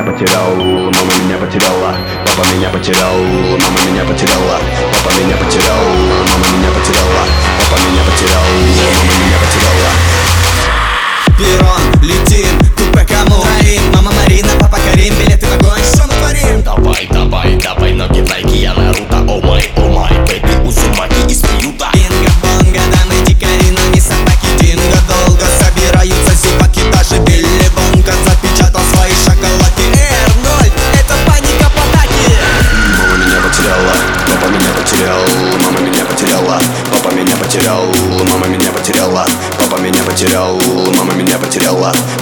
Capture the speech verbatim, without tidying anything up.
меня потерял, мама меня потеряла, папа меня потерял, мама меня потеряла, папа меня потерял, мама меня потеряла, папа меня потерял, мама меня потеряла. Перрон, летим, купе кому? Троим, мама Марина, папа Карим, билеты в огонь. Что мы творим? Давай, давай, давай, ноги в Nike, я Наруто. О май, о май, бэби, Узумаки из приюта. Бинго-бонго, дамы дикари, но не собаки. Динго долго собираются зеваки. Даже Билли Бонго запечатал свои шоколадки. Эр ноль, это паника в атаке. Мама меня потеряла, папа меня потерял, мама меня потеряла, папа меня потерял, мама меня потеряла, папа меня потерял, мама меня потеряла,